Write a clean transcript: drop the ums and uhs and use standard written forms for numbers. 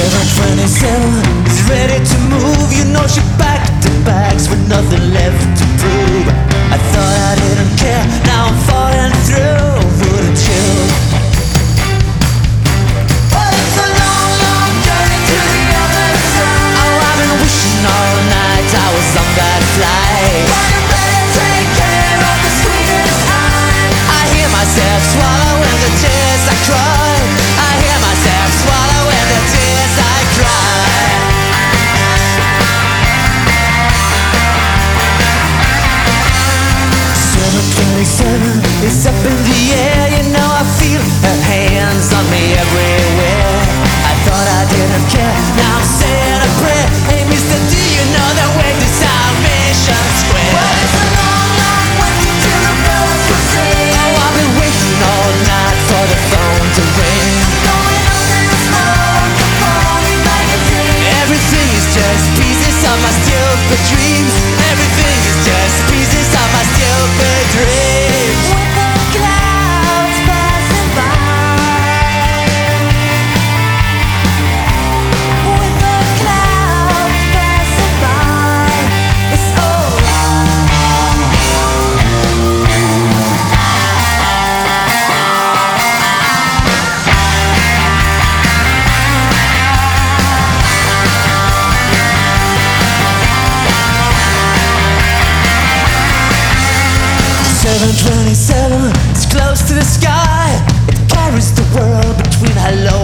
727 is ready to move. You know she packed the bags with nothing left to prove. I thought I didn't care, now I'm falling through. Wouldn't you? Well, it's a long, long journey to the other side. Oh, I've been wishing all night I was on that flight. But you better take care of the sweetest time. I hear myself swallowing the tears I cry. I hear myself swallowing the tears I cry. 727 is up in the air. You know I feel her hands on me everywhere. I thought I didn't care, now I'm saying a prayer. Hey mister, do you know that way to Salvation Square? Well, it's a long, long way to the birds will sing. Oh, I've been waiting all night for the phone to ring. Going under the smoke, the phony magazine. Everything is just pieces of my stupid dreams. Everything is just pieces of my stupid dreams. With the clouds passing by, with the clouds passing by, it's Seven 727 is close to the sky. It carries the world between hello